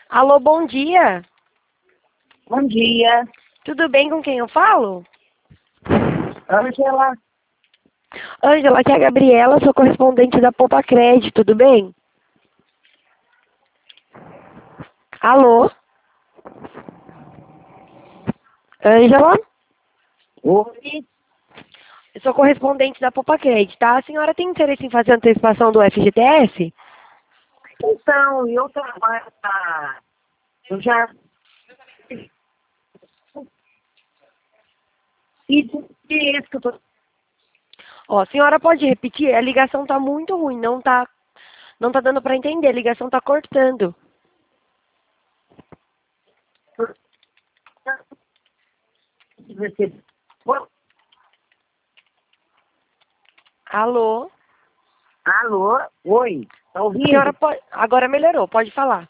Alô, bom dia. Bom dia, Tudo bem com quem eu falo? Ângela. Ângela, aqui é a Gabriela, sou correspondente da Poupa Crédito, tudo bem? Alô? Ângela? Oi. Eu sou correspondente da Poupa Crédito, tá? A senhora tem interesse em fazer a antecipação do FGTS? Então, eu trabalho eu já fiz isso que eu tô. Ó, a senhora pode repetir? A ligação tá muito ruim, não tá dando pra entender, a ligação tá cortando. Você... Alô? Alô? Oi, tá A senhora ouvindo? pode... Agora melhorou, pode falar.